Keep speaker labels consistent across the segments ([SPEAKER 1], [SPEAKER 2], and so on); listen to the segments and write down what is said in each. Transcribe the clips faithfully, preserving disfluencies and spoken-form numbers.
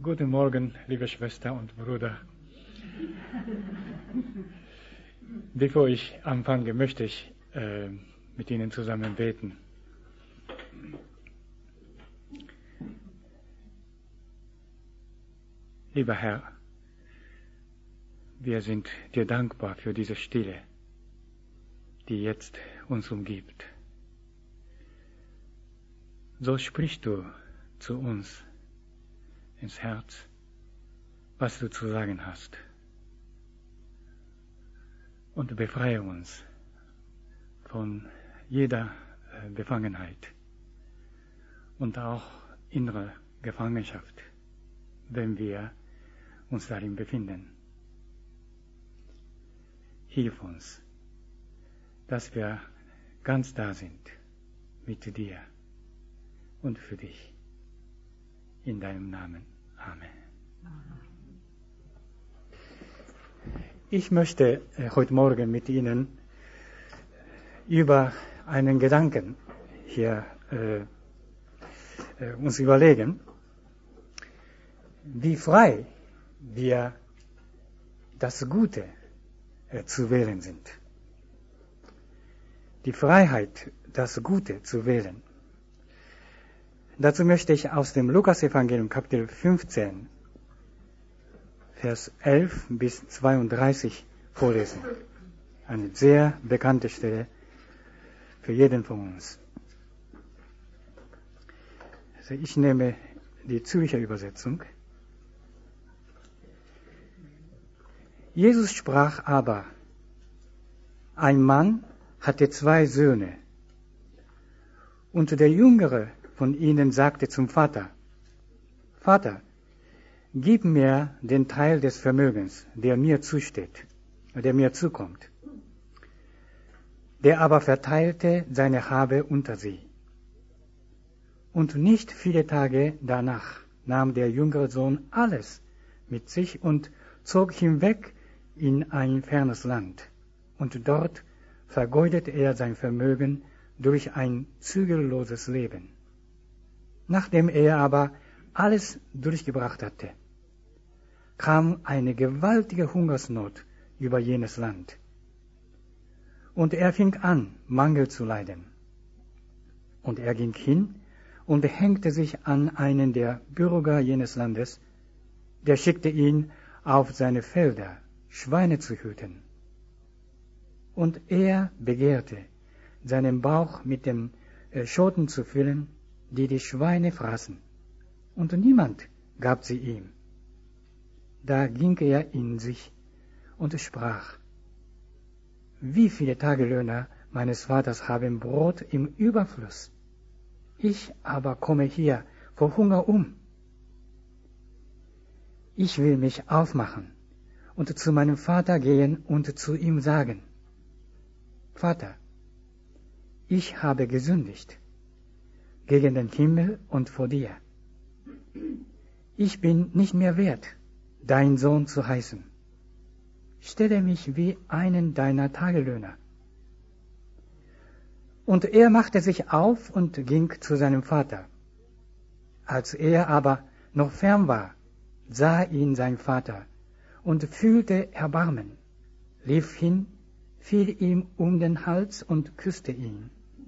[SPEAKER 1] Guten Morgen, liebe Schwester und Bruder. Bevor ich anfange, möchte ich äh, mit Ihnen zusammen beten. Lieber Herr, wir sind dir dankbar für diese Stille, die jetzt uns umgibt. So sprichst du zu uns ins Herz, was du zu sagen hast. Und befreie uns von jeder Befangenheit und auch innere Gefangenschaft, wenn wir uns darin befinden. Hilf uns, dass wir ganz da sind mit dir und für dich. In deinem Namen. Amen. Ich möchte heute Morgen mit Ihnen über einen Gedanken hier äh, äh, uns überlegen, wie frei wir das Gute äh, zu wählen sind. Die Freiheit, das Gute zu wählen. Dazu möchte ich aus dem Lukas-Evangelium Kapitel fünfzehn, Vers elf bis zweiunddreißig vorlesen. Eine sehr bekannte Stelle für jeden von uns. Also ich nehme die Zürcher Übersetzung. Jesus sprach aber: Ein Mann hatte zwei Söhne, und der Jüngere von ihnen sagte zum Vater: Vater, gib mir den Teil des Vermögens, der mir zusteht, der mir zukommt. Der aber verteilte seine Habe unter sie. Und nicht viele Tage danach nahm der jüngere Sohn alles mit sich und zog hinweg in ein fernes Land. Und dort vergeudete er sein Vermögen durch ein zügelloses Leben. Nachdem er aber alles durchgebracht hatte, kam eine gewaltige Hungersnot über jenes Land. Und er fing an, Mangel zu leiden. Und er ging hin und hängte sich an einen der Bürger jenes Landes, der schickte ihn auf seine Felder, Schweine zu hüten. Und er begehrte, seinen Bauch mit dem Schoten zu füllen, die die Schweine fraßen, und niemand gab sie ihm. Da ging er in sich und sprach: Wie viele Tagelöhner meines Vaters haben Brot im Überfluss? Ich aber komme hier vor Hunger um. Ich will mich aufmachen und zu meinem Vater gehen und zu ihm sagen: Vater, ich habe gesündigt gegen den Himmel und vor dir. Ich bin nicht mehr wert, dein Sohn zu heißen. Stelle mich wie einen deiner Tagelöhner. Und er machte sich auf und ging zu seinem Vater. Als er aber noch fern war, sah ihn sein Vater und fühlte Erbarmen, lief hin, fiel ihm um den Hals und küsste ihn.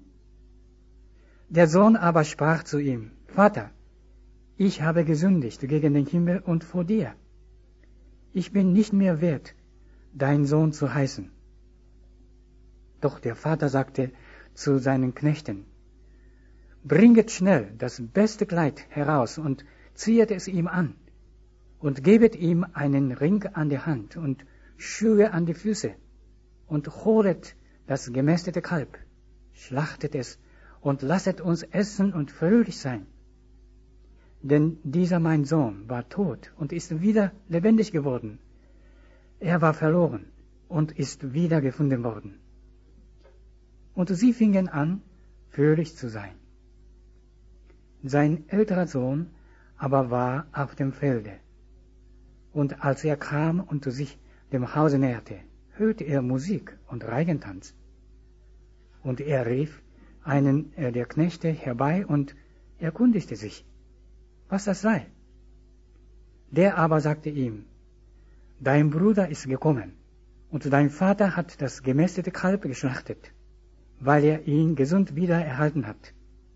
[SPEAKER 1] Der Sohn aber sprach zu ihm: Vater, ich habe gesündigt gegen den Himmel und vor dir. Ich bin nicht mehr wert, dein Sohn zu heißen. Doch der Vater sagte zu seinen Knechten: Bringet schnell das beste Kleid heraus und ziehet es ihm an und gebet ihm einen Ring an die Hand und Schuhe an die Füße und holet das gemästete Kalb, schlachtet es und lasset uns essen und fröhlich sein. Denn dieser mein Sohn war tot und ist wieder lebendig geworden. Er war verloren und ist wieder gefunden worden. Und sie fingen an, fröhlich zu sein. Sein älterer Sohn aber war auf dem Felde. Und als er kam und sich dem Hause näherte, hörte er Musik und Reigentanz. Und er rief einen der Knechte herbei und erkundigte sich, was das sei. Der aber sagte ihm, dein Bruder ist gekommen, und dein Vater hat das gemästete Kalb geschlachtet, weil er ihn gesund wieder erhalten hat.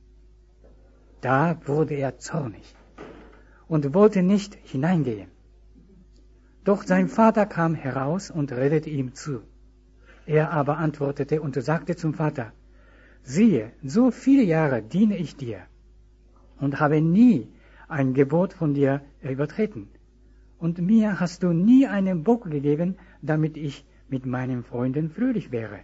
[SPEAKER 1] Da wurde er zornig und wollte nicht hineingehen. Doch sein Vater kam heraus und redete ihm zu. Er aber antwortete und sagte zum Vater, siehe, so viele Jahre diene ich dir und habe nie ein Gebot von dir übertreten. Und mir hast du nie einen Bock gegeben, damit ich mit meinen Freunden fröhlich wäre.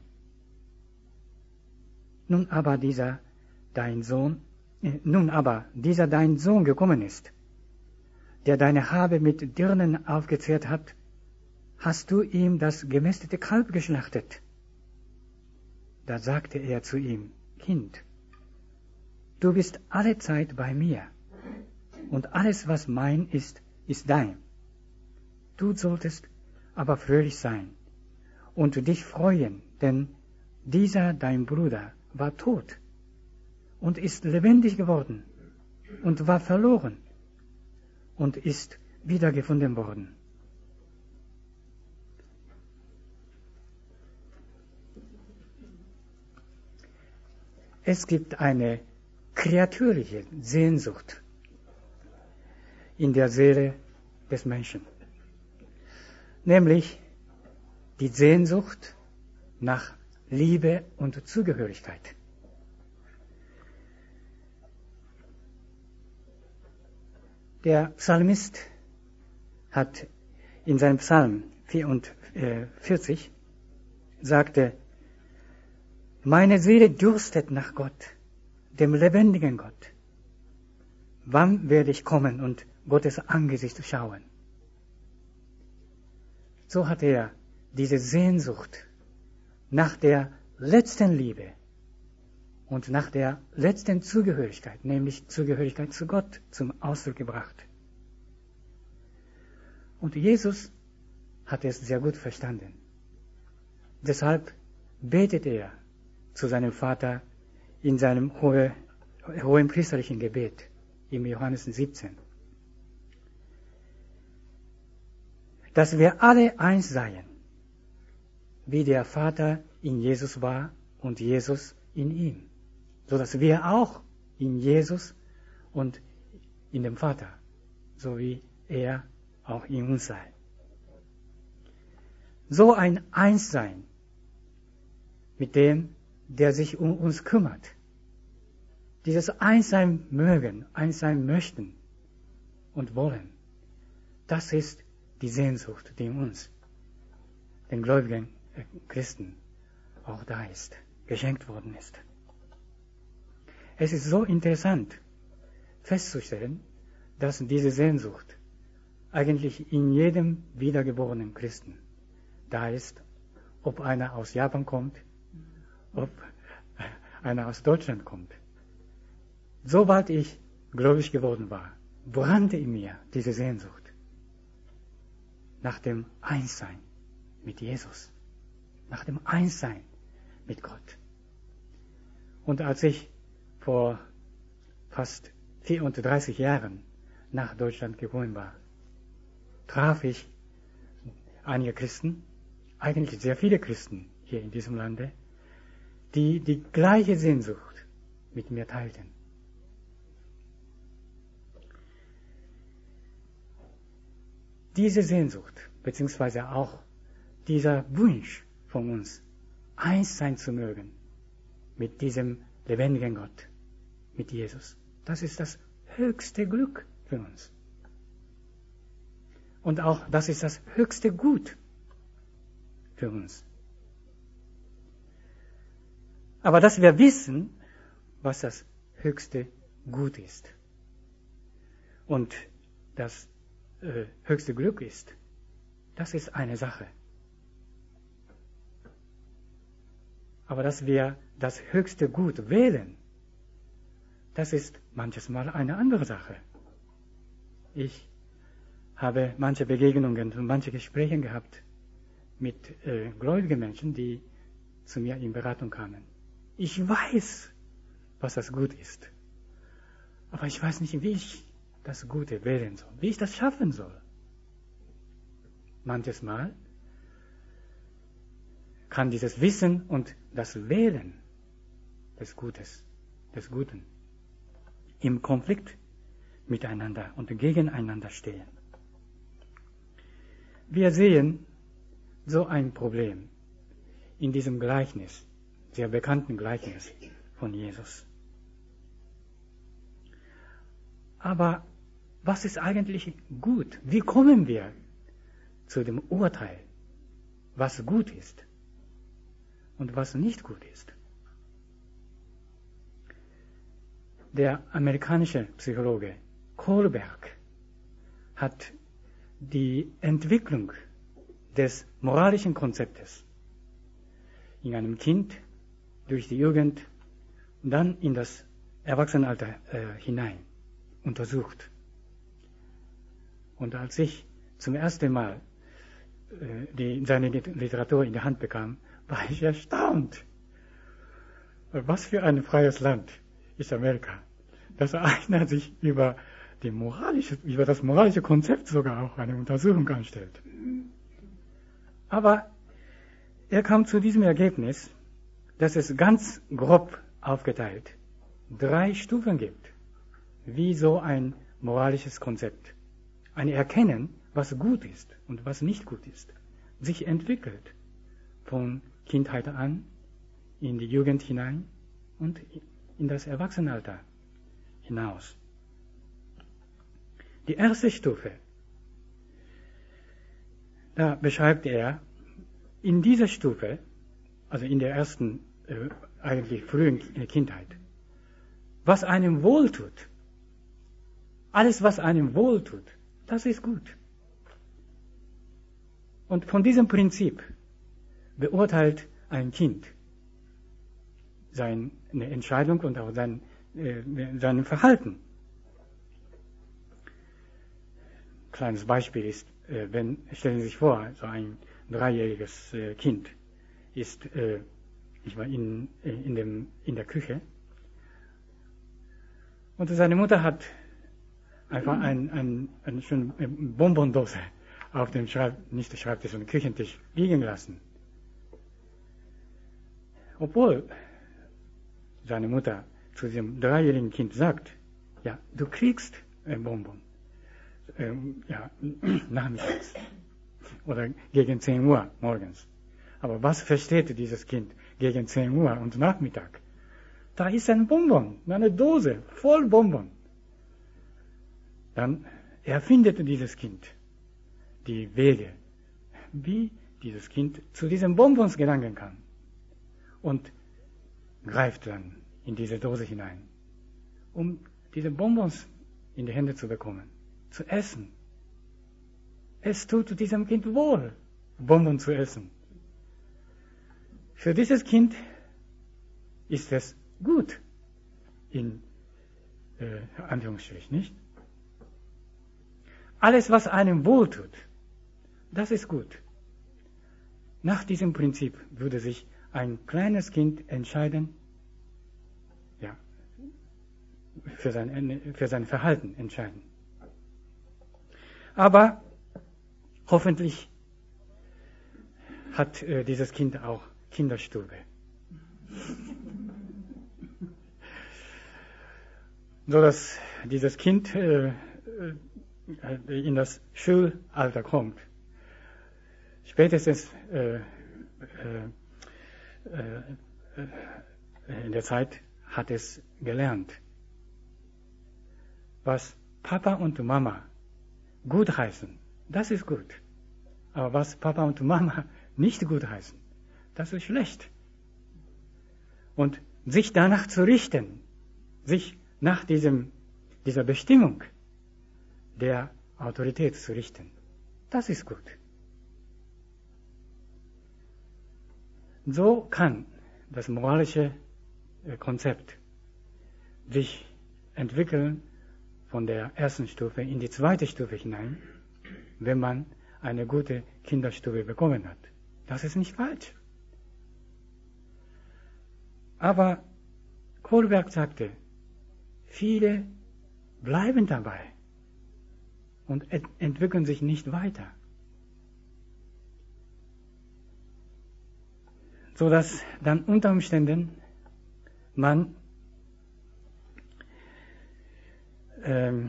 [SPEAKER 1] Nun aber dieser dein Sohn, äh, nun aber dieser dein Sohn gekommen ist, der deine Habe mit Dirnen aufgezehrt hat, hast du ihm das gemästete Kalb geschlachtet. Da sagte er zu ihm, Kind, du bist alle Zeit bei mir, und alles, was mein ist, ist dein. Du solltest aber fröhlich sein und dich freuen, denn dieser dein Bruder war tot und ist lebendig geworden und war verloren und ist wiedergefunden worden. Es gibt eine kreatürliche Sehnsucht in der Seele des Menschen, nämlich die Sehnsucht nach Liebe und Zugehörigkeit. Der Psalmist hat in seinem Psalm vierundvierzig sagte, meine Seele dürstet nach Gott, dem lebendigen Gott. Wann werde ich kommen und Gottes Angesicht schauen? So hat er diese Sehnsucht nach der letzten Liebe und nach der letzten Zugehörigkeit, nämlich Zugehörigkeit zu Gott, zum Ausdruck gebracht. Und Jesus hat es sehr gut verstanden. Deshalb betet er zu seinem Vater in seinem hohe, hohen priesterlichen Gebet im Johannes siebzehn. Dass wir alle eins seien, wie der Vater in Jesus war und Jesus in ihm, so dass wir auch in Jesus und in dem Vater, so wie er auch in uns sei. So ein Einssein mit dem, der sich um uns kümmert. Dieses Einssein mögen, Einssein möchten und wollen, das ist die Sehnsucht, die in uns, den gläubigen Christen, auch da ist, geschenkt worden ist. Es ist so interessant festzustellen, dass diese Sehnsucht eigentlich in jedem wiedergeborenen Christen da ist, ob einer aus Japan kommt, ob einer aus Deutschland kommt. Sobald ich gläubig geworden war, brannte in mir diese Sehnsucht nach dem Einssein mit Jesus, nach dem Einssein mit Gott. Und als ich vor fast vierunddreißig Jahren nach Deutschland gekommen war, traf ich einige Christen, eigentlich sehr viele Christen hier in diesem Lande, die die gleiche Sehnsucht mit mir teilten. Diese Sehnsucht, beziehungsweise auch dieser Wunsch von uns, eins sein zu mögen mit diesem lebendigen Gott, mit Jesus, das ist das höchste Glück für uns. Und auch das ist das höchste Gut für uns. Aber dass wir wissen, was das höchste Gut ist und das äh, höchste Glück ist, das ist eine Sache. Aber dass wir das höchste Gut wählen, das ist manches Mal eine andere Sache. Ich habe manche Begegnungen und manche Gespräche gehabt mit äh, gläubigen Menschen, die zu mir in Beratung kamen. Ich weiß, was das Gut ist. Aber ich weiß nicht, wie ich das Gute wählen soll, wie ich das schaffen soll. manches Mal kann dieses Wissen und das Wählen des Gutes, des Guten im Konflikt miteinander und gegeneinander stehen. Wir sehen so ein Problem in diesem Gleichnis, sehr bekannten Gleichnis von Jesus. Aber was ist eigentlich gut? Wie kommen wir zu dem Urteil, was gut ist und was nicht gut ist? Der amerikanische Psychologe Kohlberg hat die Entwicklung des moralischen Konzeptes in einem Kind durch die Jugend und dann in das Erwachsenenalter äh, hinein untersucht. Und als ich zum ersten Mal äh, die, seine Literatur in die Hand bekam, war ich erstaunt. Was für ein freies Land ist Amerika, dass einer sich über, die moralische, über das moralische Konzept sogar auch eine Untersuchung anstellt. Aber er kam zu diesem Ergebnis, dass es ganz grob aufgeteilt drei Stufen gibt, wie so ein moralisches Konzept, ein Erkennen, was gut ist und was nicht gut ist, sich entwickelt von Kindheit an in die Jugend hinein und in das Erwachsenenalter hinaus. Die erste Stufe, da beschreibt er, in dieser Stufe, also in der ersten, äh, eigentlich frühen Kindheit, was einem wohltut, alles, was einem wohltut, das ist gut. Und von diesem Prinzip beurteilt ein Kind seine Entscheidung und auch sein, äh, sein Verhalten. Kleines Beispiel ist, äh, wenn, stellen Sie sich vor, so ein dreijähriges äh, Kind ist äh, ich war in, in, dem, in der Küche und seine Mutter hat einfach ein, ein, eine schöne Bonbondose auf dem Schreib, nicht der Schreibtisch, sondern Küchentisch liegen lassen. Obwohl seine Mutter zu diesem dreijährigen Kind sagt, ja, du kriegst ein Bonbon, ähm, ja, nachmittags oder gegen zehn Uhr morgens. Aber was versteht dieses Kind gegen zehn Uhr und Nachmittag? Da ist ein Bonbon, eine Dose voll Bonbon. Dann erfindet dieses Kind die Wege, wie dieses Kind zu diesen Bonbons gelangen kann und greift dann in diese Dose hinein, um diese Bonbons in die Hände zu bekommen, zu essen. Es tut diesem Kind wohl, Bonbon zu essen. Für dieses Kind ist es gut, in äh, Anführungsstrichen, nicht? Alles, was einem wohltut, das ist gut. Nach diesem Prinzip würde sich ein kleines Kind entscheiden, ja, für sein, für sein Verhalten entscheiden. Aber hoffentlich hat äh, dieses Kind auch Kinderstube. So dass dieses Kind äh, in das Schulalter kommt. Spätestens äh, äh, äh, in der Zeit hat es gelernt, was Papa und Mama gut heißen, das ist gut. Aber was Papa und Mama nicht gut heißen, das ist schlecht. Und sich danach zu richten, sich nach diesem, dieser Bestimmung der Autorität zu richten, das ist gut. So kann das moralische Konzept sich entwickeln von der ersten Stufe in die zweite Stufe hinein, wenn man eine gute Kinderstube bekommen hat. Das ist nicht falsch. Aber Kohlberg sagte, viele bleiben dabei und ent- entwickeln sich nicht weiter. so dass dann unter Umständen man ähm,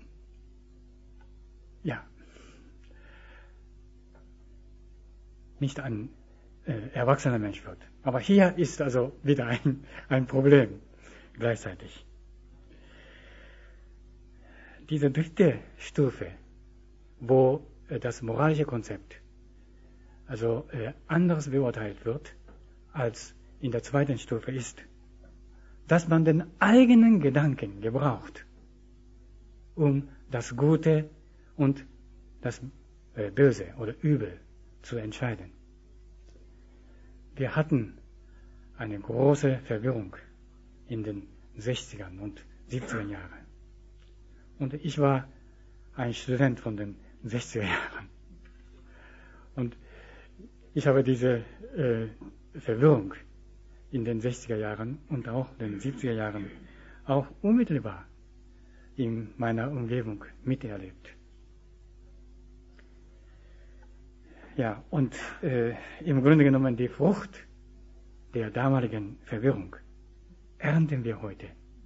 [SPEAKER 1] ja nicht ein äh, erwachsener Mensch wird. Aber hier ist also wieder ein, ein Problem gleichzeitig. Diese dritte Stufe, wo äh, das moralische Konzept also äh, anders beurteilt wird als in der zweiten Stufe, ist, dass man den eigenen Gedanken gebraucht, um das Gute und das äh, Böse oder Übel zu entscheiden. Wir hatten eine große Verwirrung in den sechzigern und siebziger Jahren. Und ich war ein Student von den sechziger Jahren. Und ich habe diese äh, Verwirrung in den sechziger Jahren und auch den siebziger Jahren auch unmittelbar in meiner Umgebung miterlebt. Ja, und äh, im Grunde genommen die Frucht der damaligen Verwirrung ernten wir heute.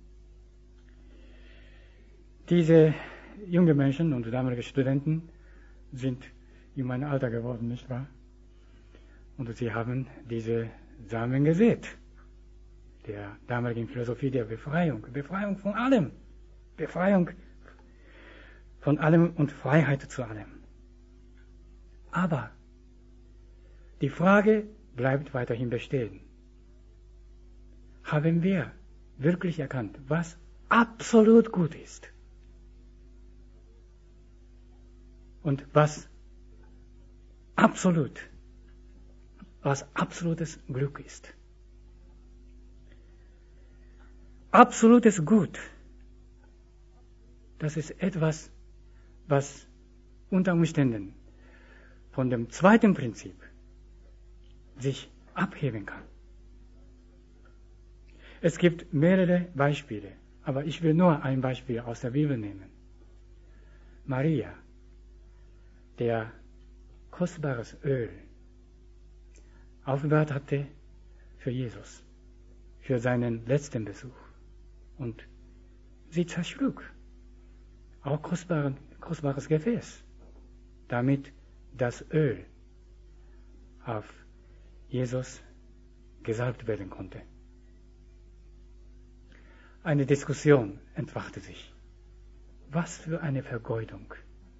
[SPEAKER 1] Diese jungen Menschen und damalige Studenten sind in meinem Alter geworden, nicht wahr? Und sie haben diese Samen gesät, der damaligen Philosophie der Befreiung, Befreiung von allem, Befreiung von allem und Freiheit zu allem. Aber die Frage bleibt weiterhin bestehen. Haben wir wirklich erkannt, was absolut gut ist und was absolut, was absolutes Glück ist? Absolutes Gut, das ist etwas, was unter Umständen von dem zweiten Prinzip sich abheben kann. Es gibt mehrere Beispiele, aber ich will nur ein Beispiel aus der Bibel nehmen. Maria, der kostbares Öl aufbewahrt hatte für Jesus, für seinen letzten Besuch. Und sie zerschlug auch kostbaren, kostbares Gefäß, damit das Öl auf Jesus gesalbt werden konnte. Eine Diskussion entfachte sich. Was für eine Vergeudung!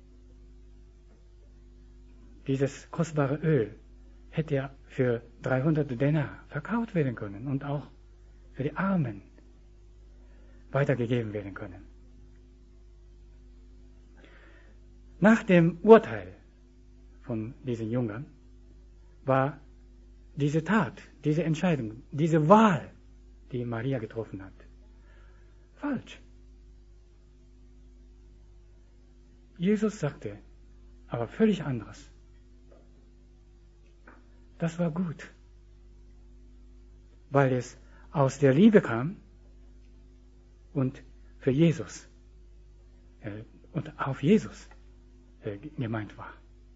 [SPEAKER 1] Dieses kostbare Öl hätte ja für dreihundert Denar verkauft werden können und auch für die Armen weitergegeben werden können. Nach dem Urteil von diesen Jüngern war diese Tat, diese Entscheidung, diese Wahl, die Maria getroffen hat, falsch. Jesus sagte aber völlig anderes. Das war gut, weil es aus der Liebe kam und für Jesus äh, und auf Jesus äh, gemeint war.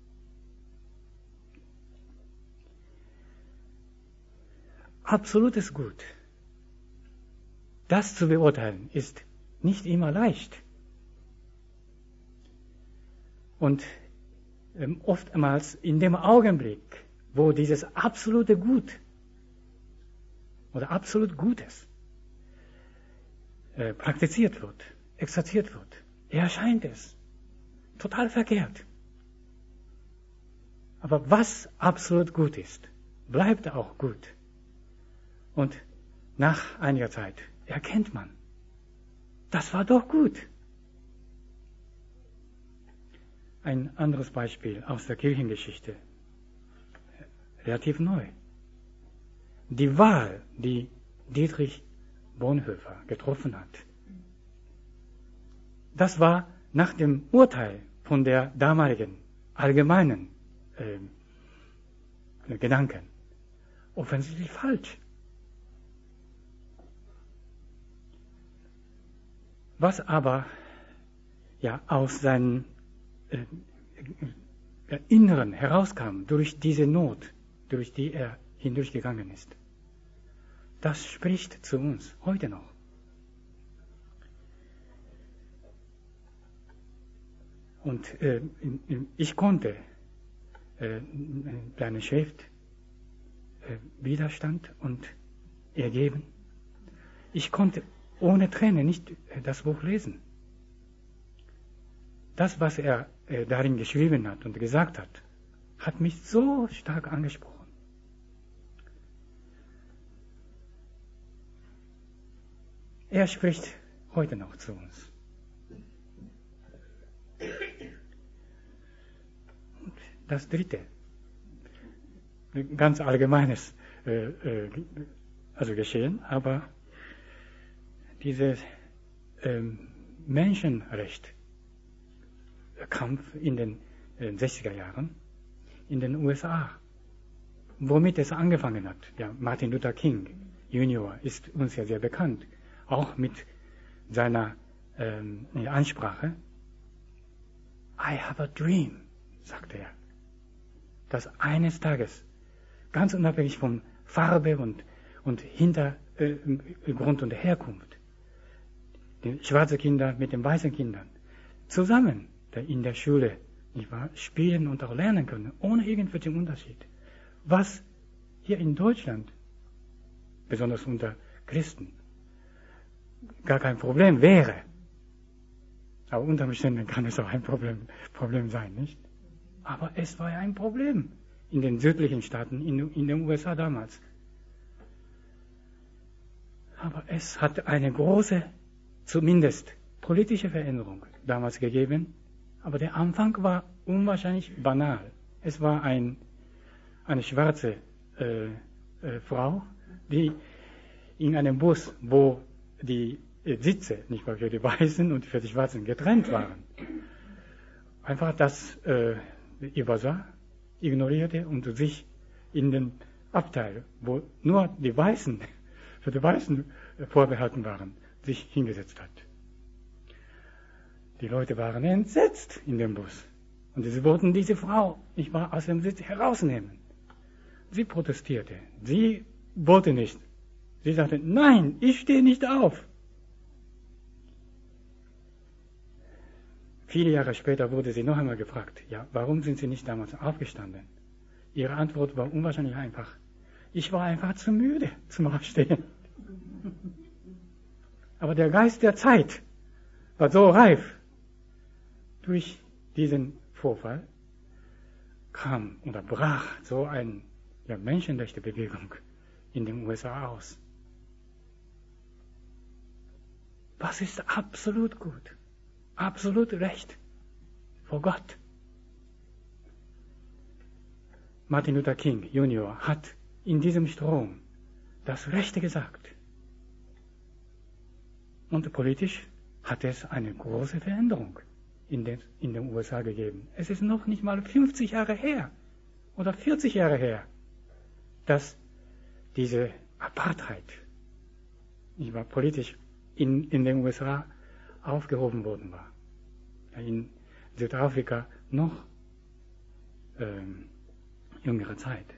[SPEAKER 1] Absolutes Gut, das zu beurteilen, ist nicht immer leicht. Und ähm, oftmals in dem Augenblick, wo dieses absolute Gut oder absolut Gutes äh, praktiziert wird, exerziert wird, erscheint es total verkehrt. Aber was absolut gut ist, bleibt auch gut. Und nach einiger Zeit erkennt man, das war doch gut. Ein anderes Beispiel aus der Kirchengeschichte, relativ neu. Die Wahl, die Dietrich Bonhoeffer getroffen hat, das war nach dem Urteil von der damaligen allgemeinen äh, Gedanken offensichtlich falsch. Was aber ja aus seinem äh, Inneren herauskam, durch diese Not, durch die er hindurchgegangen ist. Das spricht zu uns heute noch. Und äh, ich konnte äh, deine Schrift äh, Widerstand und ergeben. Ich konnte ohne Tränen nicht äh, das Buch lesen. Das, was er äh, darin geschrieben hat und gesagt hat, hat mich so stark angesprochen. Er spricht heute noch zu uns. Und das Dritte, ganz allgemeines äh, äh, also Geschehen, aber dieses äh, Menschenrecht Kampf in den äh, sechziger Jahren in den U S A, womit es angefangen hat. Ja, Martin Luther King Junior ist uns ja sehr bekannt, auch mit seiner ähm, Ansprache. I have a dream, sagte er, dass eines Tages, ganz unabhängig von Farbe und, und Hintergrund und Herkunft, die schwarzen Kinder mit den weißen Kindern zusammen in der Schule, nicht wahr, spielen und auch lernen können, ohne irgendwelchen Unterschied. Was hier in Deutschland, besonders unter Christen, gar kein Problem wäre. Aber unter Umständen kann es auch ein Problem, Problem sein, nicht? Aber es war ja ein Problem in den südlichen Staaten, in, in den U S A damals. Aber es hat eine große, zumindest politische Veränderung damals gegeben. Aber der Anfang war unwahrscheinlich banal. Es war ein, eine schwarze äh, äh, Frau, die in einem Bus, wo die äh, Sitze nicht mal für die Weißen und für die Schwarzen getrennt waren, einfach das äh, übersah, ignorierte und sich in den Abteil, wo nur die Weißen, für die Weißen vorbehalten waren, sich hingesetzt hat. Die Leute waren entsetzt in dem Bus. Und sie wollten diese Frau nicht mal aus dem Sitz herausnehmen. Sie protestierte. Sie wollte nicht. Sie sagte, nein, ich stehe nicht auf. Viele Jahre später wurde sie noch einmal gefragt, ja, warum sind Sie nicht damals aufgestanden? Ihre Antwort war unwahrscheinlich einfach. Ich war einfach zu müde zum Aufstehen. Aber der Geist der Zeit war so reif. Durch diesen Vorfall kam oder brach so eine ja, Menschenrechtebewegung in den U S A aus. Was ist absolut gut? Absolut Recht vor Gott. Martin Luther King Junior hat in diesem Strom das Rechte gesagt. Und politisch hat es eine große Veränderung in den, in den U S A gegeben. Es ist noch nicht mal fünfzig Jahre her oder vierzig Jahre her, dass diese Apartheid, nicht wahr, politisch in, in den U S A aufgehoben worden war. In Südafrika noch ähm, jüngere Zeit.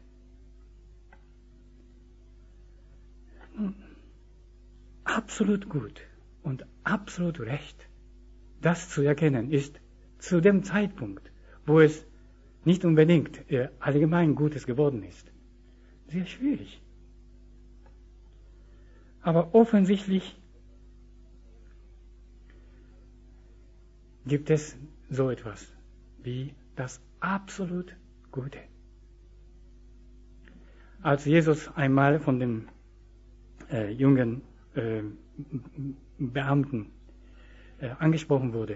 [SPEAKER 1] Absolut gut und absolut recht. Das zu erkennen ist zu dem Zeitpunkt, wo es nicht unbedingt äh, allgemein Gutes geworden ist, sehr schwierig. Aber offensichtlich gibt es so etwas wie das absolut Gute. Als Jesus einmal von dem äh, jungen äh, Beamten äh, angesprochen wurde,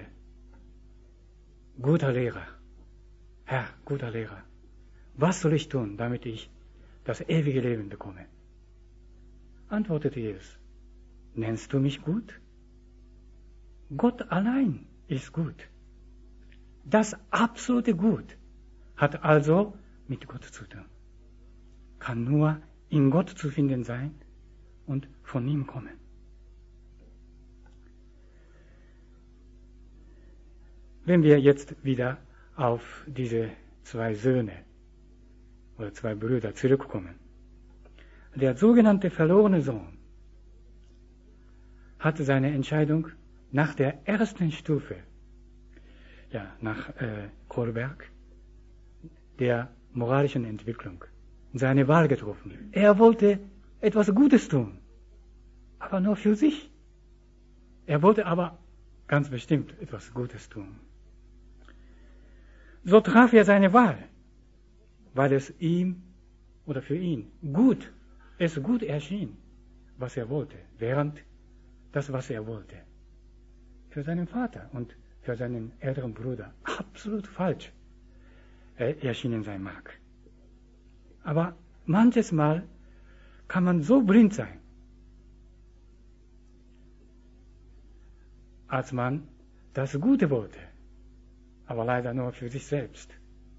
[SPEAKER 1] guter Lehrer, Herr, guter Lehrer, was soll ich tun, damit ich das ewige Leben bekomme? Antwortete Jesus, nennst du mich gut? Gott allein ist gut. Das absolute Gut hat also mit Gott zu tun. Kann nur in Gott zu finden sein und von ihm kommen. Wenn wir jetzt wieder auf diese zwei Söhne oder zwei Brüder zurückkommen, der sogenannte verlorene Sohn, hatte seine Entscheidung nach der ersten Stufe, ja, nach äh, Kohlberg, der moralischen Entwicklung, seine Wahl getroffen. Er wollte etwas Gutes tun, aber nur für sich. Er wollte aber ganz bestimmt etwas Gutes tun. So traf er seine Wahl, weil es ihm oder für ihn gut, es gut erschien, was er wollte, während das, was er wollte, für seinen Vater und für seinen älteren Bruder absolut falsch erschienen sein mag. Aber manches Mal kann man so blind sein, als man das Gute wollte, aber leider nur für sich selbst.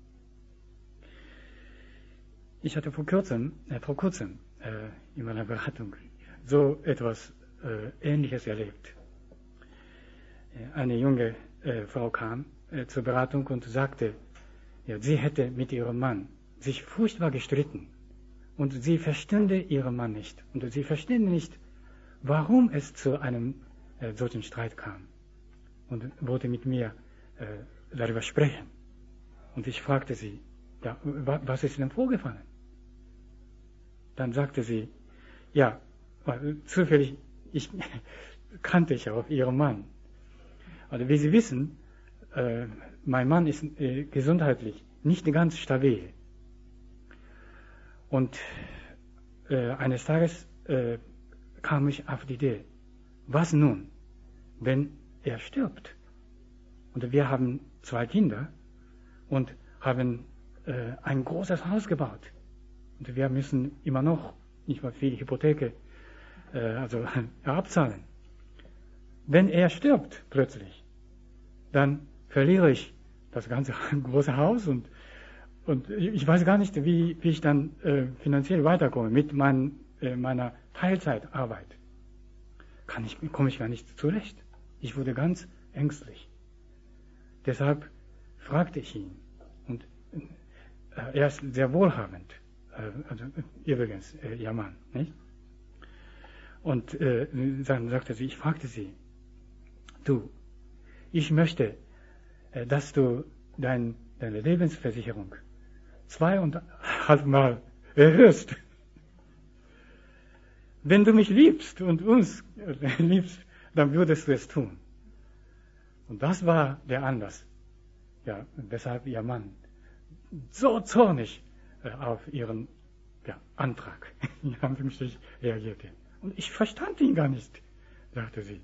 [SPEAKER 1] Ich hatte vor kurzem, äh, vor kurzem äh, in meiner Beratung so etwas äh, Ähnliches erlebt. Eine junge äh, Frau kam äh, zur Beratung und sagte, ja, sie hätte mit ihrem Mann sich furchtbar gestritten und sie verstünde ihren Mann nicht und sie verstünde nicht, warum es zu einem äh, solchen Streit kam und wollte mit mir äh, darüber sprechen. Und ich fragte sie, ja, was ist denn vorgefallen? Dann sagte sie, ja, zufällig, ich kannte ich auch ihren Mann. Also wie Sie wissen, äh, mein Mann ist äh, gesundheitlich nicht ganz stabil. Und äh, eines Tages äh, kam ich auf die Idee, was nun, wenn er stirbt? Und wir haben zwei Kinder und haben äh, ein großes Haus gebaut. Und wir müssen immer noch nicht mal viel Hypothek äh, also, abzahlen. Wenn er stirbt plötzlich, dann verliere ich das ganze große Haus und, und ich weiß gar nicht, wie, wie ich dann äh, finanziell weiterkomme mit mein, äh, meiner Teilzeitarbeit. Kann ich, komme ich gar nicht zurecht. Ich wurde ganz ängstlich. Deshalb fragte ich ihn. Und äh, er ist sehr wohlhabend. Äh, also, übrigens, äh, ihr Mann, nicht? Und äh, dann sagte sie, ich fragte sie, du, ich möchte, äh, dass du dein, deine Lebensversicherung zweieinhalb Mal erhöhst. Wenn du mich liebst und uns äh, liebst, dann würdest du es tun. Und das war der Anlass, ja, weshalb ihr Mann so zornig äh, auf ihren ja, Antrag in Anführungsstrichen reagierte. Und ich verstand ihn gar nicht, sagte sie.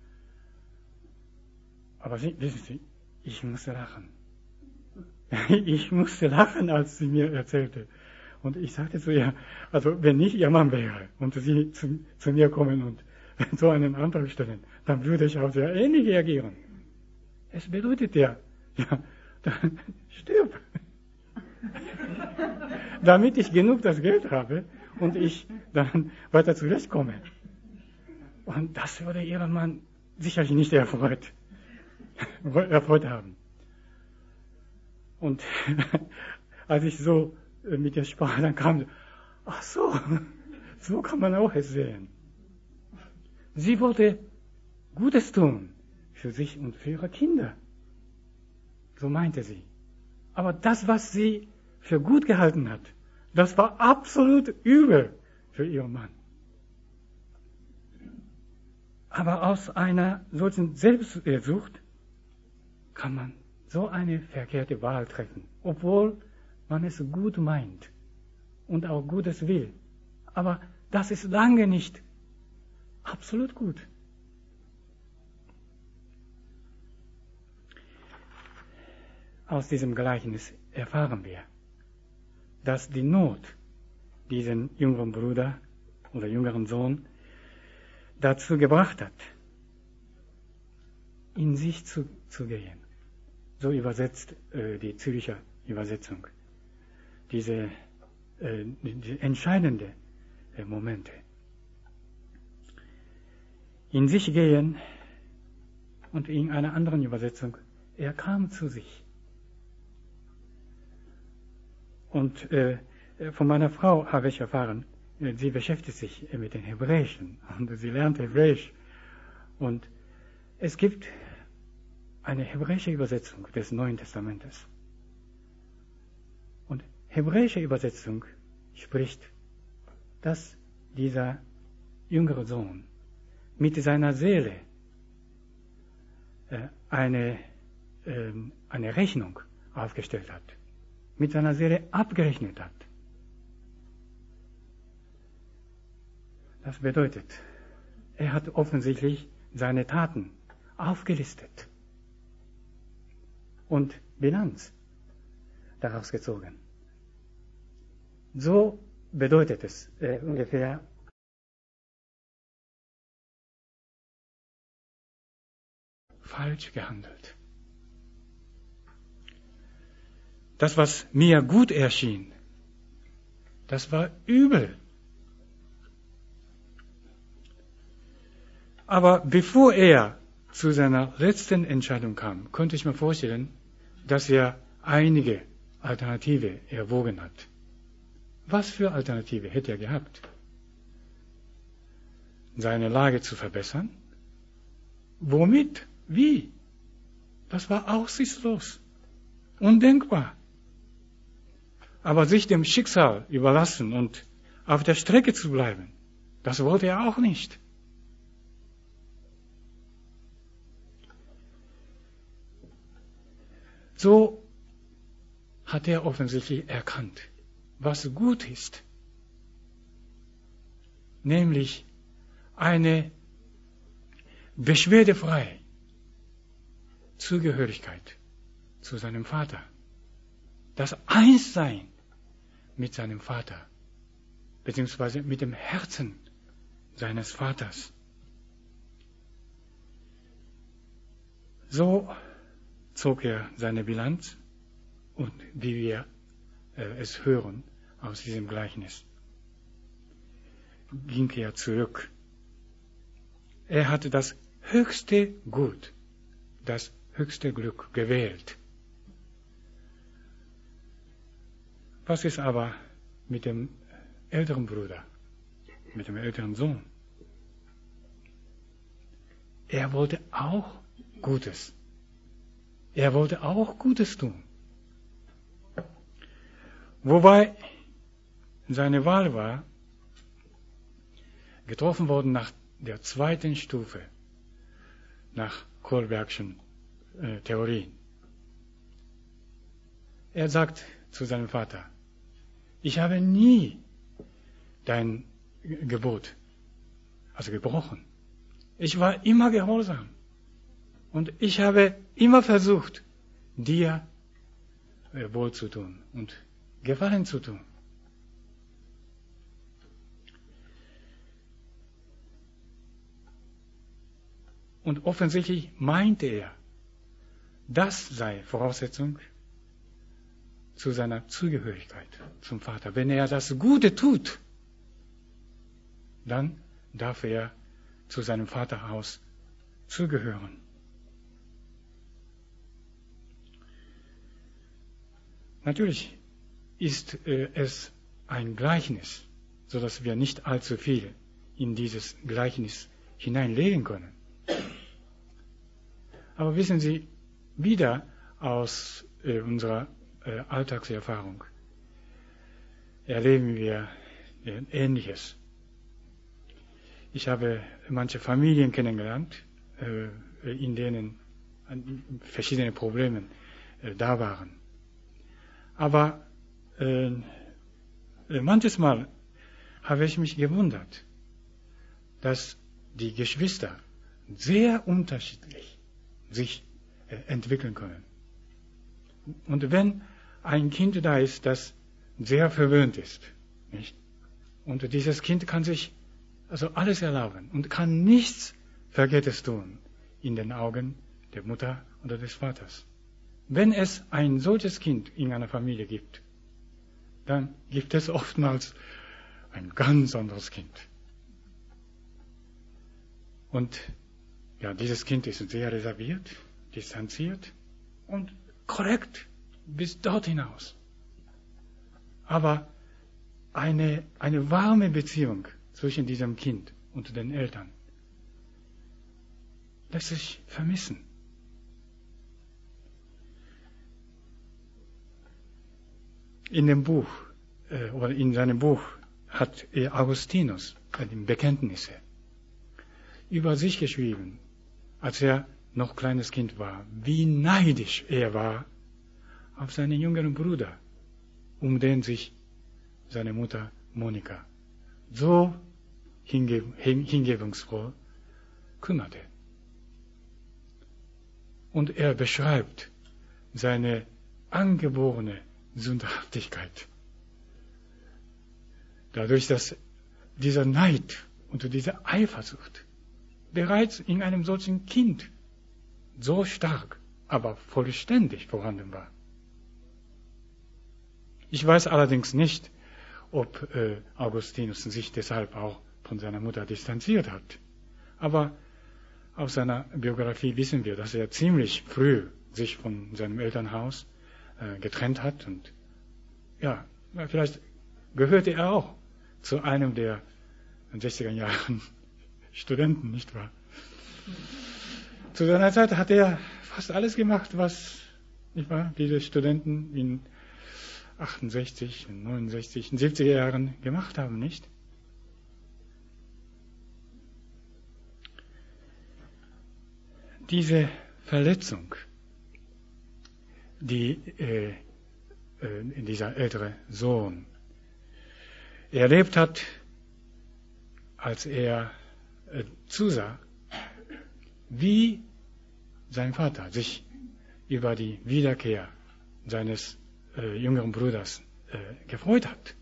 [SPEAKER 1] Aber sie, wissen Sie, ich musste lachen. Ich musste lachen, als sie mir erzählte. Und ich sagte zu ihr, also wenn ich ihr Mann wäre und sie zu, zu mir kommen und so einen Antrag stellen, dann würde ich auch sehr ähnlich reagieren. Es bedeutet ja, ja, dann stirb. Damit ich genug das Geld habe und ich dann weiter zurechtkomme. Und das würde ihren Mann sicherlich nicht erfreut, erfreut haben. Und als ich so mit ihr sprach, dann kam sie, ach so, so kann man auch es sehen. Sie wollte Gutes tun für sich und für ihre Kinder. So meinte sie. Aber das, was sie für gut gehalten hat, das war absolut übel für ihren Mann. Aber aus einer solchen Selbstsucht kann man so eine verkehrte Wahl treffen, obwohl man es gut meint und auch Gutes will. Aber das ist lange nicht absolut gut. Aus diesem Gleichnis erfahren wir, dass die Not diesen jüngeren Bruder oder jüngeren Sohn dazu gebracht hat, in sich zu, zu gehen. So übersetzt äh, die Züricher Übersetzung diese, äh, die entscheidende äh, Momente. In sich gehen und in einer anderen Übersetzung, er kam zu sich. Und äh, von meiner Frau habe ich erfahren, sie beschäftigt sich mit den Hebräischen und sie lernt Hebräisch. Und es gibt eine hebräische Übersetzung des Neuen Testamentes. Und hebräische Übersetzung spricht, dass dieser jüngere Sohn mit seiner Seele äh, eine, äh, eine Rechnung aufgestellt hat, mit seiner Seele abgerechnet hat. Das bedeutet, er hat offensichtlich seine Taten aufgelistet und Bilanz daraus gezogen. So bedeutet es äh, ungefähr falsch gehandelt. Das, was mir gut erschien, das war übel. Aber bevor er zu seiner letzten Entscheidung kam, konnte ich mir vorstellen, dass er einige Alternative erwogen hat. Was für Alternative hätte er gehabt? Seine Lage zu verbessern? Womit? Wie? Das war aussichtslos. Undenkbar. Aber sich dem Schicksal überlassen und auf der Strecke zu bleiben, das wollte er auch nicht. So hat er offensichtlich erkannt, was gut ist, nämlich eine beschwerdefreie Zugehörigkeit zu seinem Vater, das Einssein mit seinem Vater, beziehungsweise mit dem Herzen seines Vaters. So zog er seine Bilanz und wie wir äh, es hören aus diesem Gleichnis, ging er zurück. Er hatte das höchste Gut, das höchste Glück gewählt. Was ist aber mit dem älteren Bruder, mit dem älteren Sohn? Er wollte auch Gutes. Er wollte auch Gutes tun. Wobei seine Wahl war getroffen worden nach der zweiten Stufe, nach Kohlbergschen äh, Theorien. Er sagt zu seinem Vater, ich habe nie dein Gebot, also gebrochen. Ich war immer gehorsam. Und ich habe immer versucht, dir wohl zu tun und Gefallen zu tun. Und offensichtlich meinte er, das sei Voraussetzung zu seiner Zugehörigkeit zum Vater. Wenn er das Gute tut, dann darf er zu seinem Vaterhaus zugehören. Natürlich ist äh, es ein Gleichnis, so dass wir nicht allzu viel in dieses Gleichnis hineinlegen können. Aber wissen Sie, wieder aus äh, unserer äh, Alltagserfahrung erleben wir äh, Ähnliches. Ich habe manche Familien kennengelernt, äh, in denen verschiedene Probleme äh, da waren. Aber äh, manches Mal habe ich mich gewundert, dass die Geschwister sehr unterschiedlich sich äh, entwickeln können. Und wenn ein Kind da ist, das sehr verwöhnt ist, nicht? Und dieses Kind kann sich also alles erlauben und kann nichts Verkehrtes tun in den Augen der Mutter oder des Vaters. Wenn es ein solches Kind in einer Familie gibt, dann gibt es oftmals ein ganz anderes Kind. Und ja, dieses Kind ist sehr reserviert, distanziert und korrekt bis dort hinaus. Aber eine, eine warme Beziehung zwischen diesem Kind und den Eltern lässt sich vermissen. In dem Buch, äh, oder in seinem Buch hat Augustinus, bei den Bekenntnisse, über sich geschrieben, als er noch kleines Kind war, wie neidisch er war auf seinen jüngeren Bruder, um den sich seine Mutter Monika so hinge hingebungsvoll kümmerte. Und er beschreibt seine angeborene Sündhaftigkeit. Dadurch, dass dieser Neid und diese Eifersucht bereits in einem solchen Kind so stark, aber vollständig vorhanden war. Ich weiß allerdings nicht, ob äh, Augustinus sich deshalb auch von seiner Mutter distanziert hat. Aber aus seiner Biografie wissen wir, dass er ziemlich früh sich von seinem Elternhaus äh, getrennt hat. Und ja, vielleicht gehörte er auch zu einem der in den sechziger Jahren Studenten, nicht wahr? Zu seiner Zeit hat er fast alles gemacht, was, nicht wahr, diese Studenten in achtundsechzig, neunundsechzig, siebziger Jahren gemacht haben, nicht? Diese Verletzung, die äh, äh, dieser ältere Sohn erlebt hat, als er äh, zusah, wie sein Vater sich über die Wiederkehr seines äh, jüngeren Bruders äh, gefreut hat.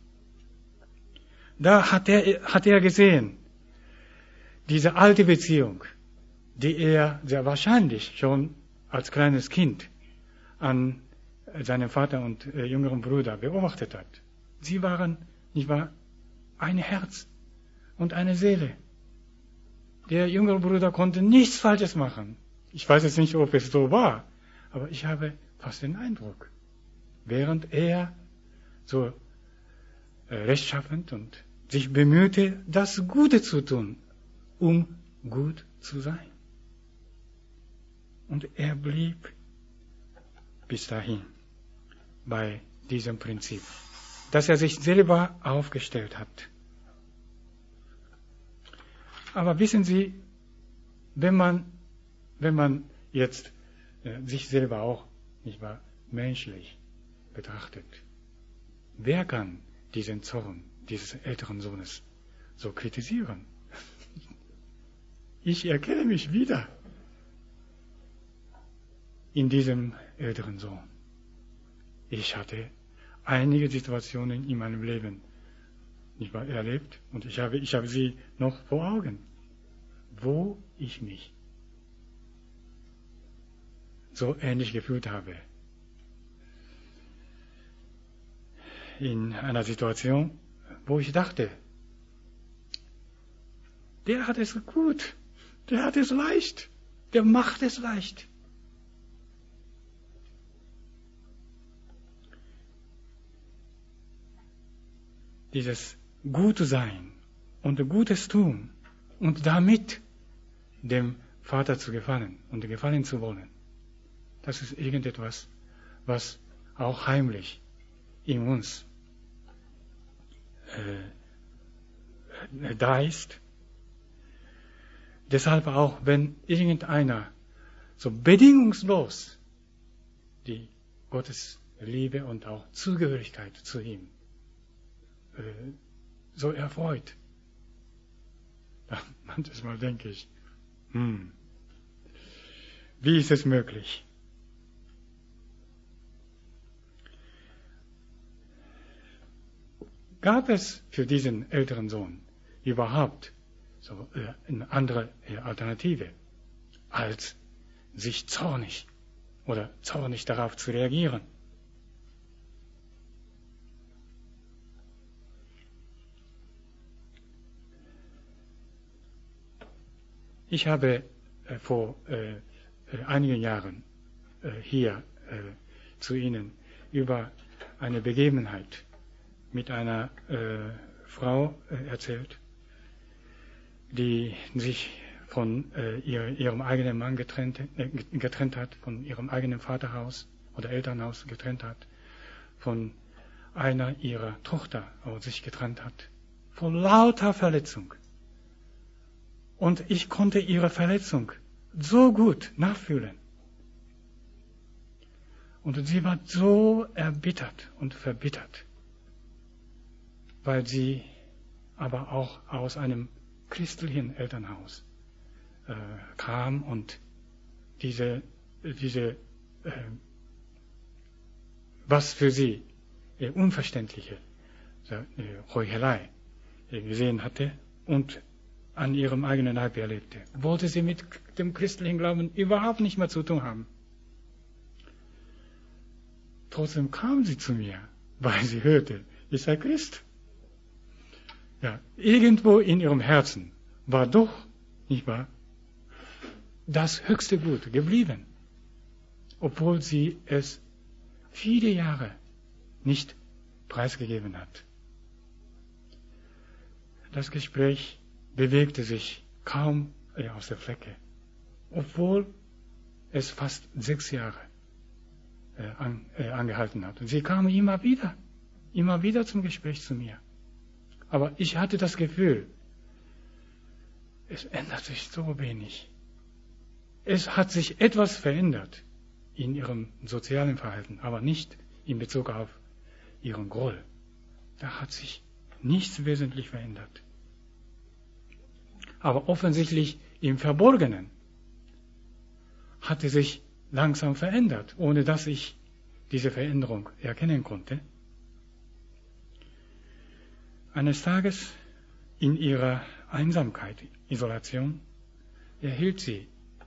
[SPEAKER 1] Da hat er, hat er gesehen, diese alte Beziehung, die er sehr wahrscheinlich schon als kleines Kind an seinem Vater und äh, jüngeren Bruder beobachtet hat. Sie waren, nicht wahr, ein Herz und eine Seele. Der jüngere Bruder konnte nichts Falsches machen. Ich weiß jetzt nicht, ob es so war, aber ich habe fast den Eindruck, während er so äh, rechtschaffend und sich bemühte, das Gute zu tun, um gut zu sein. Und er blieb bis dahin bei diesem Prinzip, dass er sich selber aufgestellt hat. Aber wissen Sie, wenn man, wenn man jetzt äh, sich selber auch, nicht wahr, menschlich betrachtet, wer kann diesen Zorn dieses älteren Sohnes so kritisieren? Ich erkenne mich wieder in diesem älteren Sohn. Ich hatte einige Situationen in meinem Leben nicht wahr, erlebt und ich habe, ich habe sie noch vor Augen, wo ich mich so ähnlich gefühlt habe. In einer Situation, wo ich dachte, der hat es gut, der hat es leicht, der macht es leicht. Dieses Gute sein und Gutes tun und damit dem Vater zu gefallen und gefallen zu wollen, das ist irgendetwas, was auch heimlich in uns äh, da ist. Deshalb auch, wenn irgendeiner so bedingungslos die Gottes Liebe und auch Zugehörigkeit zu ihm äh, so erfreut, dann manchmal denke ich, hm, wie ist es möglich? Gab es für diesen älteren Sohn überhaupt so äh, eine andere äh, Alternative, als sich zornig oder zornig darauf zu reagieren? Ich habe äh, vor äh, äh, einigen Jahren äh, hier äh, zu Ihnen über eine Begebenheit mit einer äh, Frau äh, erzählt, die sich von äh, ihr, ihrem eigenen Mann getrennt, äh, getrennt hat, von ihrem eigenen Vaterhaus oder Elternhaus getrennt hat, von einer ihrer Tochter aus sich getrennt hat, vor lauter Verletzung. Und ich konnte ihre Verletzung so gut nachfühlen. Und sie war so erbittert und verbittert, weil sie aber auch aus einem christlichen Elternhaus äh, kam und diese, diese äh, was für sie äh, unverständliche äh, Heuchelei äh, gesehen hatte und an ihrem eigenen Leib erlebte, wollte sie mit dem christlichen Glauben überhaupt nicht mehr zu tun haben. Trotzdem kam sie zu mir, weil sie hörte, ich sei Christ. Ja, irgendwo in ihrem Herzen war doch, nicht wahr, das höchste Gut geblieben, obwohl sie es viele Jahre nicht preisgegeben hat. Das Gespräch bewegte sich kaum äh, aus der Flecke, obwohl es fast sechs Jahre äh, an, äh, angehalten hat. Und sie kam immer wieder, immer wieder zum Gespräch zu mir. Aber ich hatte das Gefühl, es ändert sich so wenig. Es hat sich etwas verändert in ihrem sozialen Verhalten, aber nicht in Bezug auf ihren Groll. Da hat sich nichts wesentlich verändert. Aber offensichtlich im Verborgenen hatte sich langsam verändert, ohne dass ich diese Veränderung erkennen konnte. Eines Tages in ihrer Einsamkeit, Isolation, erhielt sie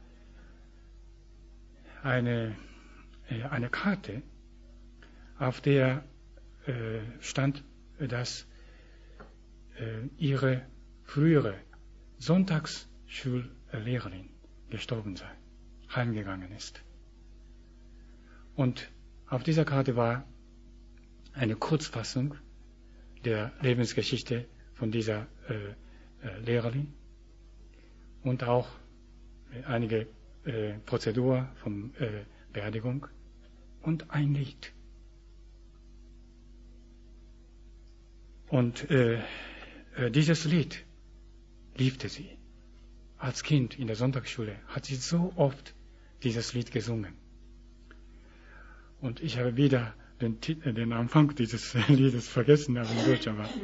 [SPEAKER 1] eine, äh, eine Karte, auf der äh, stand, dass äh, ihre frühere Sonntagsschullehrerin gestorben sei, heimgegangen ist. Und auf dieser Karte war eine Kurzfassung der Lebensgeschichte von dieser äh, äh, Lehrerin und auch einige äh, Prozedur von äh, Beerdigung und ein Lied. Und äh, äh, dieses Lied liebte sie. Als Kind in der Sonntagsschule hat sie so oft dieses Lied gesungen. Und ich habe wieder den, den Anfang dieses Liedes vergessen, aber in Deutsch, aber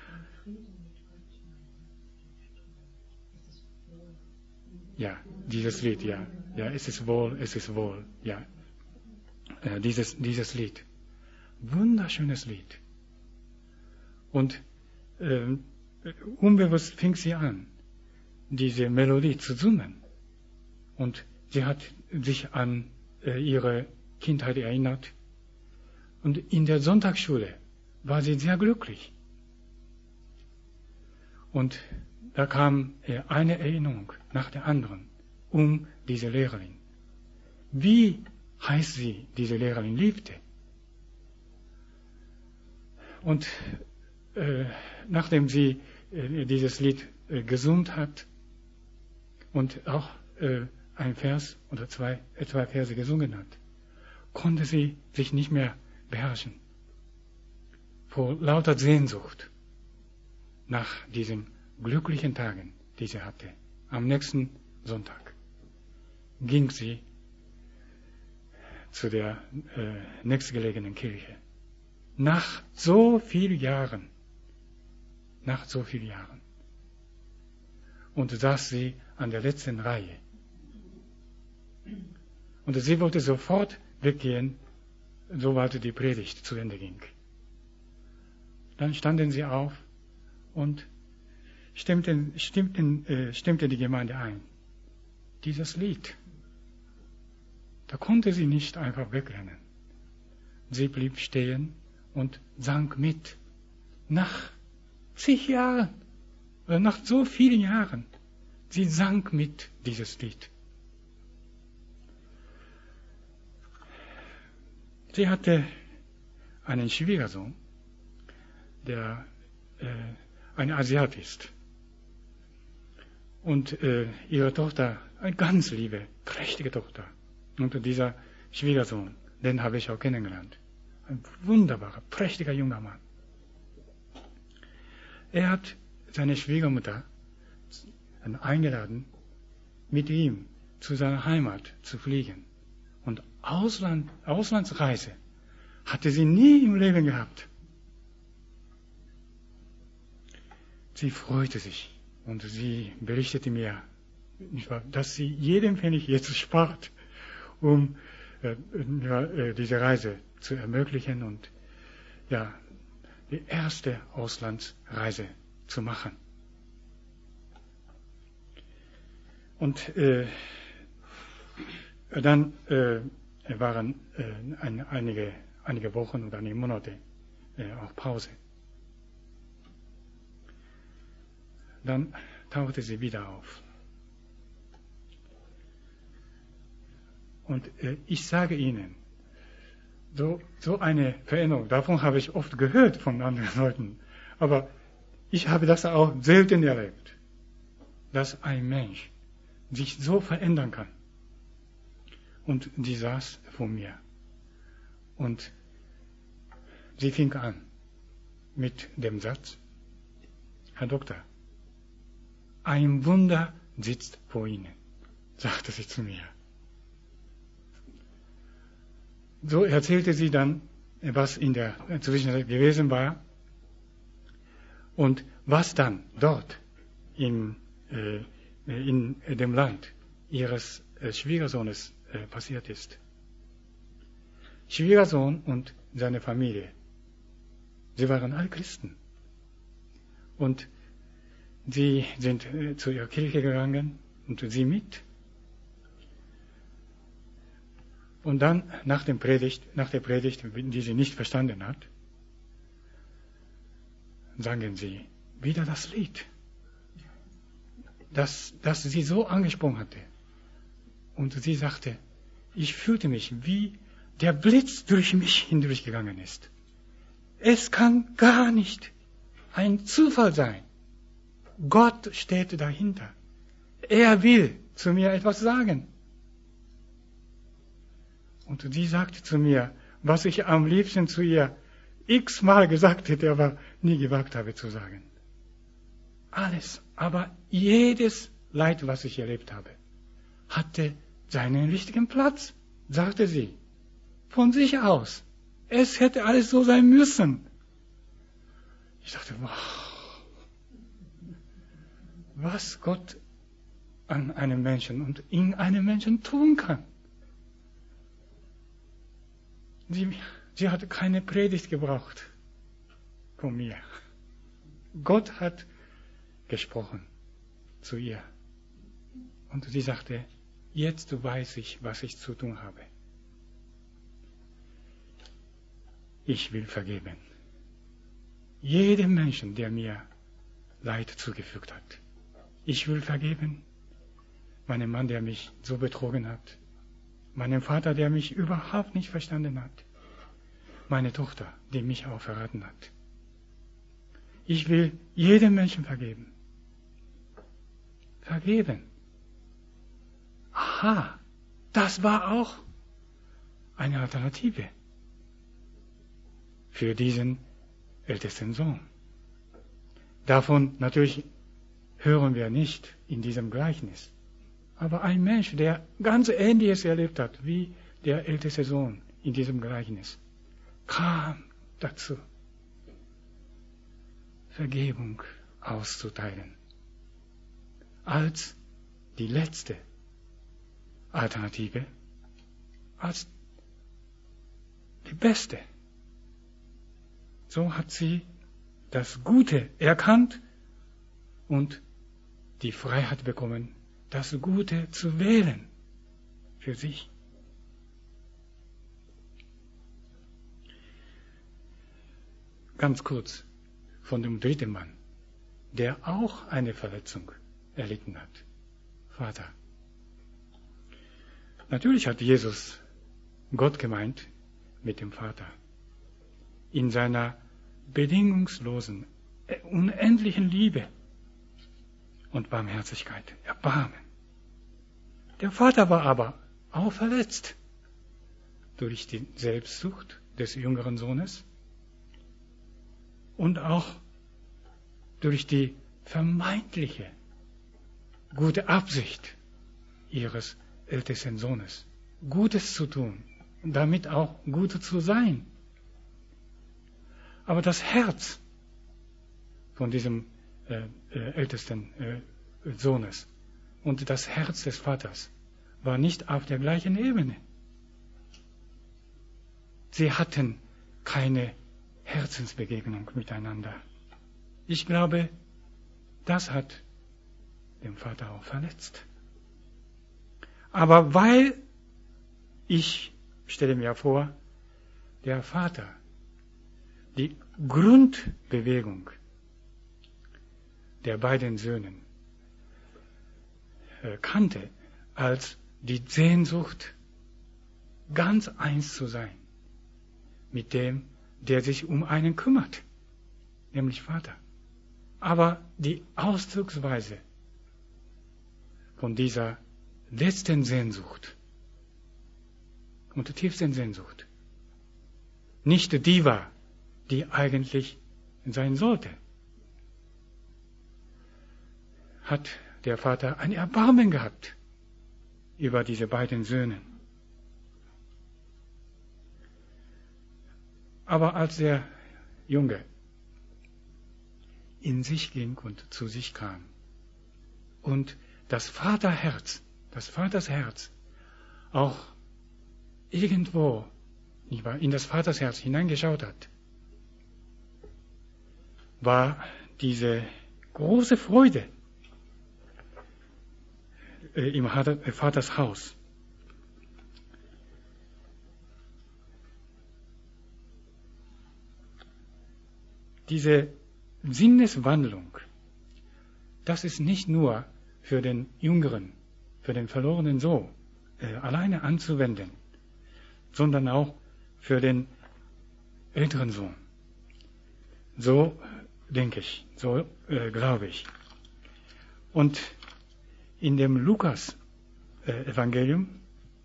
[SPEAKER 1] ja, dieses Lied, ja, ja, es ist wohl, es ist wohl, ja, äh, dieses, dieses Lied. Wunderschönes Lied. Und äh, unbewusst fing sie an, diese Melodie zu summen. Und sie hat sich an äh, ihre Kindheit erinnert. Und in der Sonntagsschule war sie sehr glücklich. Und da kam äh, eine Erinnerung nach der anderen um diese Lehrerin. Wie heiß sie diese Lehrerin liebte. Und äh, nachdem sie äh, dieses Lied äh, gesummt hat und auch äh, ein Vers oder zwei, äh, zwei Verse gesungen hat, konnte sie sich nicht mehr beherrschen. Vor lauter Sehnsucht nach diesen glücklichen Tagen, die sie hatte. Am nächsten Sonntag ging sie zu der äh, nächstgelegenen Kirche. Nach so vielen Jahren, nach so vielen Jahren. Und saß sie an der letzten Reihe. Und sie wollte sofort weggehen, sobald die Predigt zu Ende ging. Dann standen sie auf und stimmten, stimmten, äh, stimmte die Gemeinde ein. Dieses Lied, da konnte sie nicht einfach wegrennen. Sie blieb stehen und sang mit. Nach zig Jahren, oder nach so vielen Jahren, sie sang mit dieses Lied. Sie hatte einen Schwiegersohn, der äh, ein Asiat ist. Und äh, ihre Tochter, eine ganz liebe, prächtige Tochter. Und dieser Schwiegersohn, den habe ich auch kennengelernt. Ein wunderbarer, prächtiger junger Mann. Er hat seine Schwiegermutter eingeladen, mit ihm zu seiner Heimat zu fliegen. Und Ausland, Auslandsreise hatte sie nie im Leben gehabt. Sie freute sich und sie berichtete mir, dass sie jeden Pfennig jetzt spart, um äh, ja, diese Reise zu ermöglichen und ja, die erste Auslandsreise zu machen. Und äh, dann äh, waren äh, ein, einige, einige Wochen oder einige Monate äh, auch Pause. Dann tauchte sie wieder auf. Und äh, ich sage Ihnen, so, so eine Veränderung, davon habe ich oft gehört von anderen Leuten, aber ich habe das auch selten erlebt, dass ein Mensch sich so verändern kann. Und die saß vor mir. Und sie fing an mit dem Satz, Herr Doktor, ein Wunder sitzt vor Ihnen, sagte sie zu mir. So erzählte sie dann, was in der Zwischenzeit gewesen war und was dann dort in, äh, in dem Land ihres äh, Schwiegersohnes äh, passiert ist. Schwiegersohn und seine Familie, sie waren alle Christen. Und sie sind äh, zu ihrer Kirche gegangen und sie mit. Und dann nach, dem Predigt, nach der Predigt, die sie nicht verstanden hat, sangen sie wieder das Lied, das, das sie so angesprochen hatte. Und sie sagte, ich fühlte mich, wie der Blitz durch mich hindurchgegangen ist. Es kann gar nicht ein Zufall sein. Gott steht dahinter. Er will zu mir etwas sagen. Und sie sagte zu mir, was ich am liebsten zu ihr x-mal gesagt hätte, aber nie gewagt habe zu sagen. Alles, aber jedes Leid, was ich erlebt habe, hatte seinen richtigen Platz, sagte sie. Von sich aus. Es hätte alles so sein müssen. Ich dachte, wow, was Gott an einem Menschen und in einem Menschen tun kann. Sie, sie hatte keine Predigt gebraucht von mir. Gott hat gesprochen zu ihr. Und sie sagte, jetzt weiß ich, was ich zu tun habe. Ich will vergeben. Jedem Menschen, der mir Leid zugefügt hat. Ich will vergeben. Meinem Mann, der mich so betrogen hat. Meinem Vater, der mich überhaupt nicht verstanden hat. Meine Tochter, die mich auch verraten hat. Ich will jedem Menschen vergeben. Vergeben. Aha, das war auch eine Alternative für diesen ältesten Sohn. Davon natürlich hören wir nicht in diesem Gleichnis. Aber ein Mensch, der ganz Ähnliches erlebt hat, wie der älteste Sohn in diesem Gleichnis, kam dazu, Vergebung auszuteilen. Als die letzte Alternative, als die beste. So hat sie das Gute erkannt und die Freiheit bekommen, das Gute zu wählen für sich. Ganz kurz von dem dritten Mann, der auch eine Verletzung erlitten hat. Vater. Natürlich hat Jesus Gott gemeint mit dem Vater. In seiner bedingungslosen, unendlichen Liebe und Barmherzigkeit, Erbarmen. Der Vater war aber auch verletzt durch die Selbstsucht des jüngeren Sohnes und auch durch die vermeintliche gute Absicht ihres ältesten Sohnes, Gutes zu tun und damit auch gut zu sein. Aber das Herz von diesem äh, äh, ältesten äh, Sohnes und das Herz des Vaters war nicht auf der gleichen Ebene. Sie hatten keine Herzensbegegnung miteinander. Ich glaube, das hat den Vater auch verletzt. Aber weil ich stelle mir vor, der Vater die Grundbewegung der beiden Söhne äh, kannte, als die Sehnsucht, ganz eins zu sein mit dem, der sich um einen kümmert, nämlich Vater. Aber die Ausdrucksweise von dieser letzten Sehnsucht und der tiefsten Sehnsucht nicht die war, die eigentlich sein sollte, hat der Vater ein Erbarmen gehabt über diese beiden Söhne. Aber als der Junge in sich ging und zu sich kam und das Vaterherz, das Vaters Herz auch irgendwo nicht wahr, in das Vaters Herz hineingeschaut hat, war diese große Freude äh, im Vaters Haus. Diese Sinneswandlung, das ist nicht nur für den Jüngeren, für den verlorenen Sohn äh, alleine anzuwenden, sondern auch für den älteren Sohn. So denke ich, so äh, glaube ich. Und in dem Lukas-Evangelium, äh,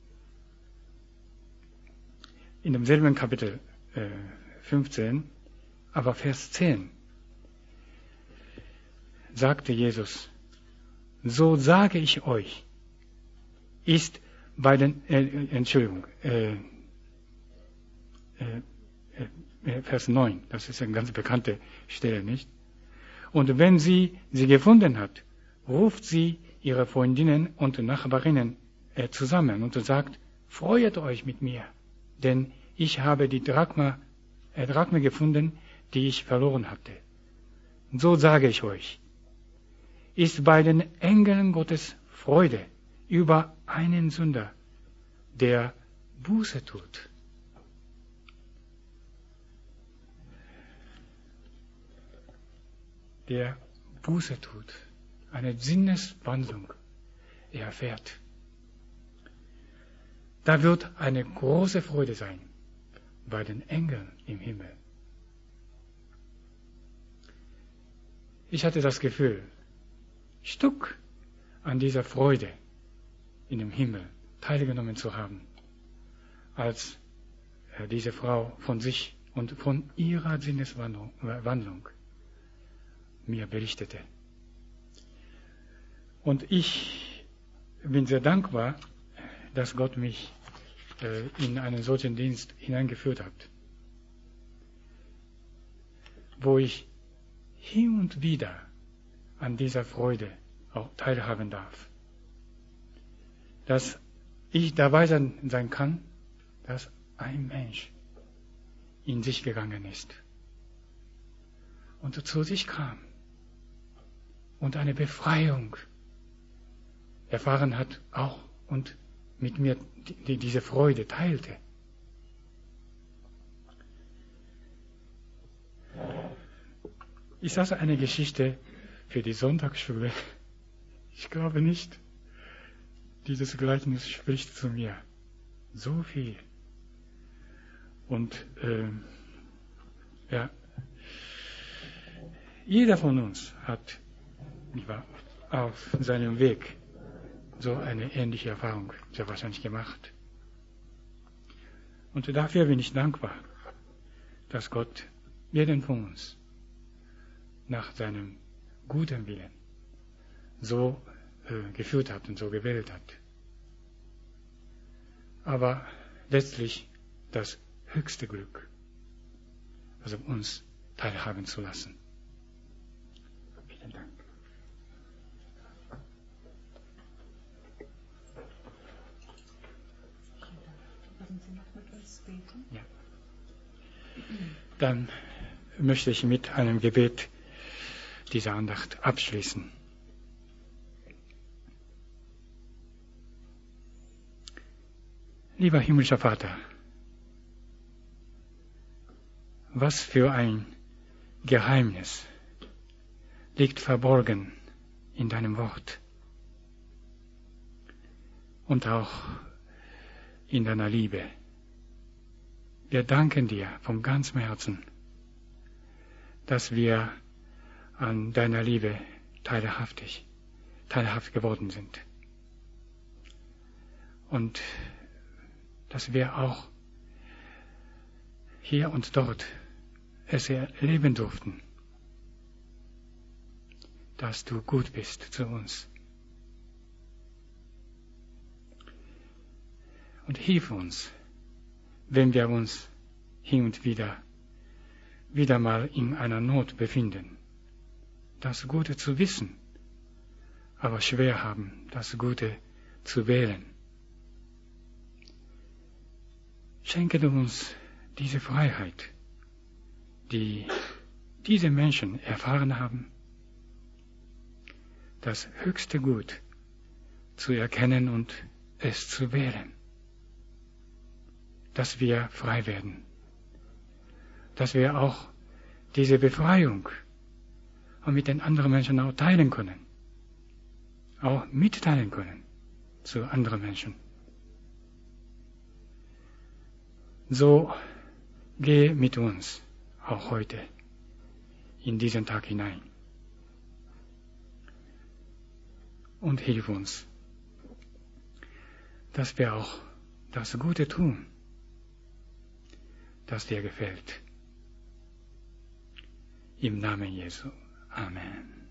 [SPEAKER 1] in demselben Kapitel äh, fünfzehn, aber Vers zehn, sagte Jesus, so sage ich euch, ist bei den, äh, Entschuldigung, äh, äh, äh, Vers neun, das ist eine ganz bekannte Stelle, nicht? Und wenn sie sie gefunden hat, ruft sie ihre Freundinnen und Nachbarinnen äh, zusammen und sagt, freut euch mit mir, denn ich habe die Drachme, äh, Drachme gefunden, die ich verloren hatte. Und so sage ich euch, ist bei den Engeln Gottes Freude über einen Sünder, der Buße tut. Der Buße tut, eine Sinneswandlung erfährt. Da wird eine große Freude sein bei den Engeln im Himmel. Ich hatte das Gefühl, Stück an dieser Freude in dem Himmel teilgenommen zu haben, als diese Frau von sich und von ihrer Sinneswandlung mir berichtete. Und ich bin sehr dankbar, dass Gott mich in einen solchen Dienst hineingeführt hat, wo ich hin und wieder an dieser Freude auch teilhaben darf. Dass ich dabei sein kann, dass ein Mensch in sich gegangen ist und zu sich kam und eine Befreiung erfahren hat auch und mit mir die, diese Freude teilte. Ist das eine Geschichte für die Sonntagsschule? Ich glaube nicht. Dieses Gleichnis spricht zu mir so viel. Und äh, ja, jeder von uns hat auf seinem Weg so eine ähnliche Erfahrung sehr wahrscheinlich gemacht. Und dafür bin ich dankbar, dass Gott jeden von uns nach seinem guten Willen so äh, geführt hat und so gewählt hat. Aber letztlich das höchste Glück, also uns teilhaben zu lassen. Vielen Dank.
[SPEAKER 2] Würden Sie noch mit uns beten?
[SPEAKER 1] Ja. Dann möchte ich mit einem Gebet diese Andacht abschließen. Lieber himmlischer Vater, was für ein Geheimnis liegt verborgen in deinem Wort und auch in deiner Liebe. Wir danken dir von ganzem Herzen, dass wir an deiner Liebe teilhaftig, teilhaft geworden sind. Und dass wir auch hier und dort es erleben durften, dass du gut bist zu uns. Und hilf uns, wenn wir uns hin und wieder wieder mal in einer Not befinden, das Gute zu wissen, aber schwer haben, das Gute zu wählen. Schenke du uns diese Freiheit, die diese Menschen erfahren haben, das höchste Gut zu erkennen und es zu wählen, dass wir frei werden, dass wir auch diese Befreiung mit den anderen Menschen auch teilen können, auch mitteilen können zu anderen Menschen. So geh mit uns auch heute in diesen Tag hinein und hilf uns, dass wir auch das Gute tun, das dir gefällt. Im Namen Jesu. Amen.